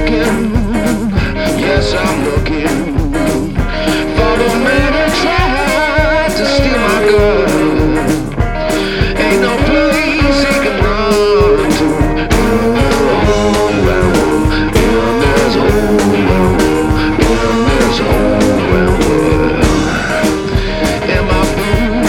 looking, yes, I'm looking for the man who tried to steal my girl.